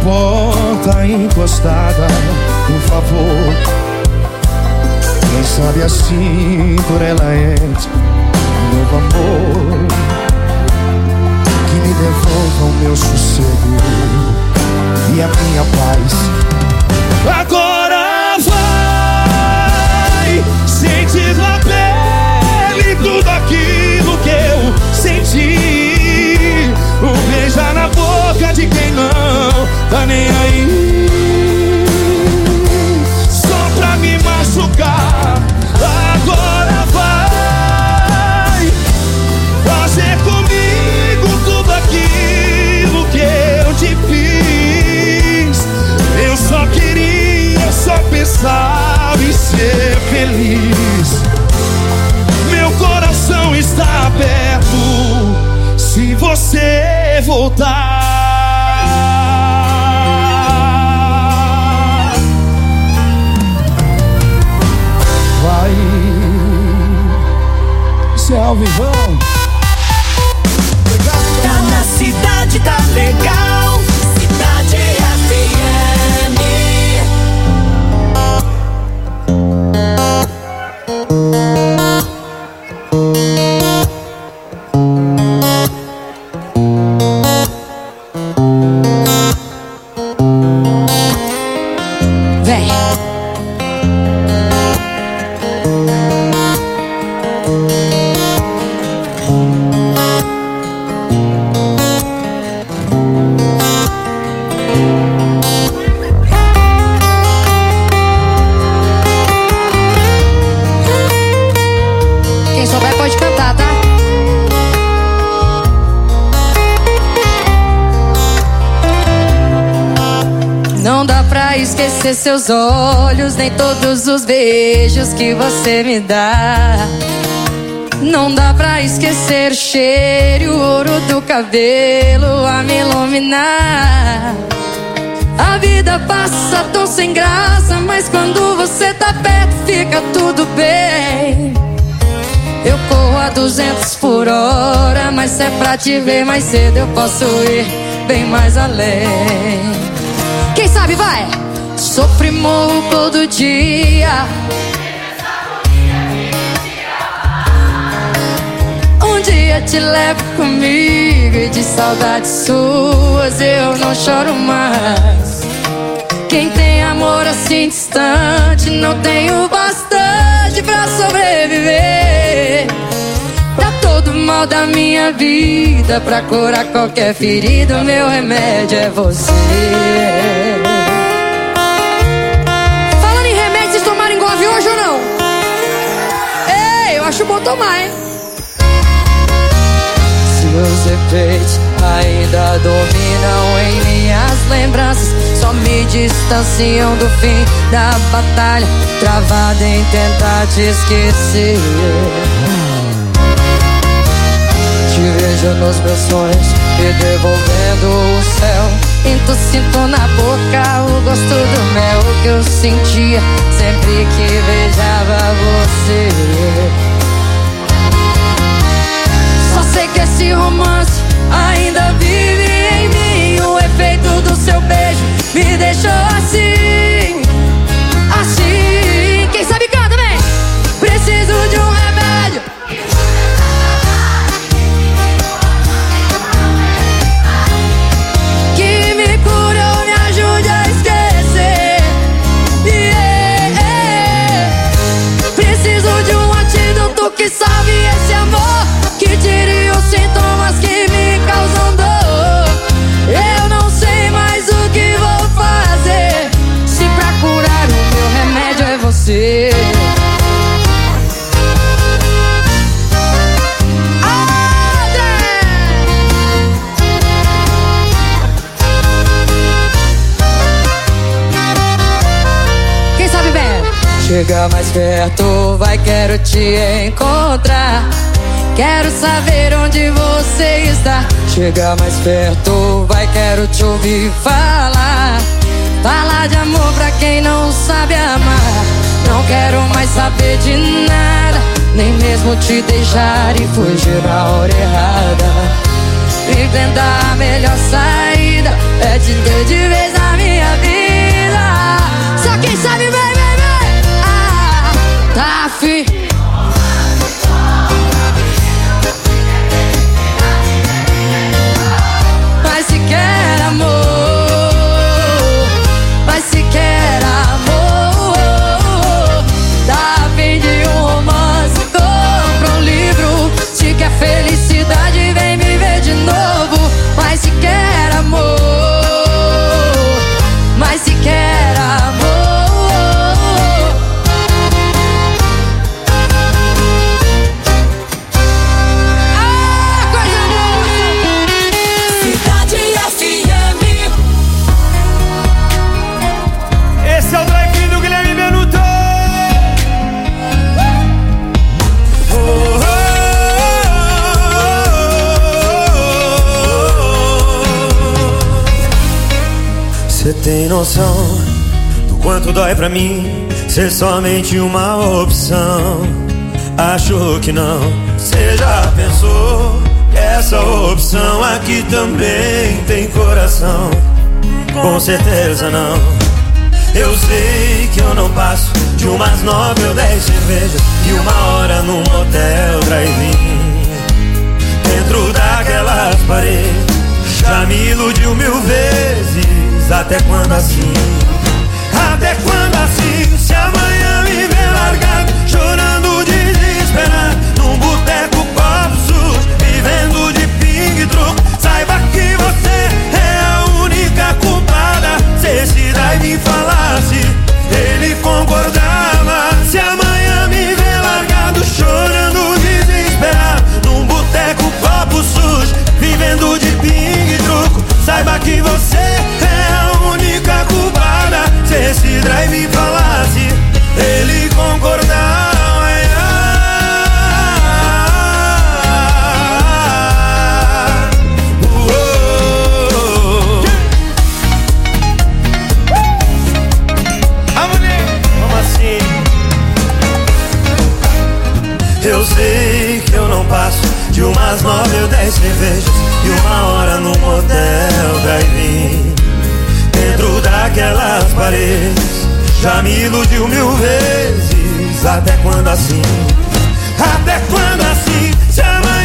porta encostada, por favor. Quem sabe assim por ela entra um novo amor que me devolva o meu sossego e a minha paz. Agora vai sentir na pele tudo aquilo que eu senti. Beijar na boca de quem não tá nem aí, só pra me machucar. Agora vai fazer comigo tudo aquilo que eu te fiz. Eu só queria, só pensava em ser feliz. Meu coração está aberto se você voltar. Vai ser ao vivão. Tá na cidade, tá legal. Cidade FM. Vem. Quem souber pode cantar, tá? Não dá pra esquecer seus olhos, nem todos os beijos que você me dá. Não dá pra esquecer o cheiro e o ouro do cabelo a me iluminar. A vida passa tão sem graça, mas quando você tá perto fica tudo bem. Eu corro a 200 por hora, mas se é pra te ver mais cedo eu posso ir bem mais além. Quem sabe vai! Sofro e morro todo dia. Um dia te levo comigo e de saudades suas eu não choro mais. Quem tem amor assim distante não tem o bastante pra sobreviver. Pra todo mal da minha vida, pra curar qualquer ferida, o meu remédio é você. Falando em remédio, vocês tomaram engove hoje ou não? Ei, eu acho bom tomar, hein? Seus efeitos ainda dominam em minhas lembranças, só me distanciam do fim da batalha, travada em tentar te esquecer. Te vejo nos meus sonhos, me devolvendo o céu. Sinto na boca o gosto do mel que eu sentia sempre que beijava você. Só sei que esse romance ainda vive em mim. O efeito do seu beijo me deixou assim, assim. Quem sabe canta, vem! Preciso de um remédio que me cure ou me ajude a esquecer. Preciso de um antídoto que salve esse amor, que tire os sintomas que me causam dor. Eu não sei mais o que vou fazer, se pra curar o meu remédio é você. Quem sabe bem? Chega mais perto, vai, quero te encontrar. Quero saber onde você está. Chega mais perto, vai, quero te ouvir falar. Falar de amor pra quem não sabe amar. Não quero mais saber de nada, nem mesmo te deixar e fugir na hora errada. Inventar a melhor saída é te ter de vez Você tem noção do quanto dói pra mim ser somente uma opção? Acho que não. Você já pensou que essa opção aqui também tem coração? Com certeza não. Eu sei que eu não passo de umas 9 ou 10 cervejas e uma hora num motel drive-in. Dentro daquelas paredes já me iludiu 1000 vezes. Até quando assim? Até quando assim? Se amanhã me ver largado, chorando desesperado, num boteco copo sujo, vivendo de pingue-truco, saiba que você é a única culpada. Se esse drive me falasse, ele concordava. Se amanhã me ver largado, chorando desesperado, num boteco copo sujo, vivendo de pingue-truco, saiba que você é a única culpada. Se esse drive me falasse, ele concordava. Como assim? Eu sei que eu não passo de umas 9 ou 10 cervejas e uma hora num motel drive-in. Dentro daquelas paredes já me iludiu 1000 vezes. Até quando assim? Até quando assim? Se amanhã